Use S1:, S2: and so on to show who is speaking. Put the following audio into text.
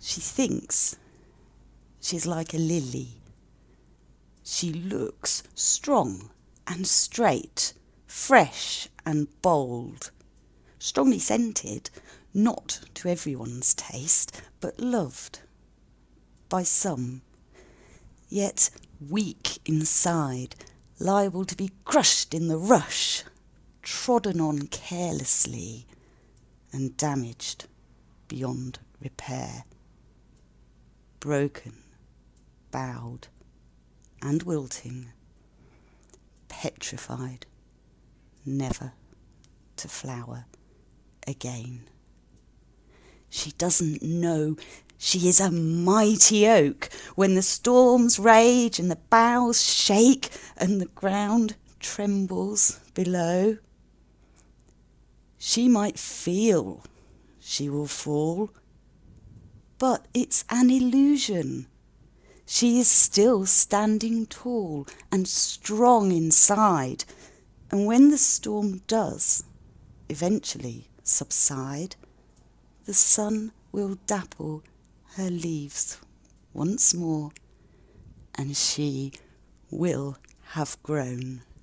S1: She thinks she's like a lily. She looks strong and straight, fresh and bold, strongly scented, not to everyone's taste, but loved by some, yet weak inside, liable to be crushed in the rush, trodden on carelessly and damaged beyond repair. Broken, bowed and wilting, petrified, never to flower again. She doesn't know she is a mighty oak when the storms rage and the boughs shake and the ground trembles below. She might feel she will fall, but it's an illusion. She is still standing tall and strong inside, and when the storm does eventually subside, the sun will dapple her leaves once more, and she will have grown.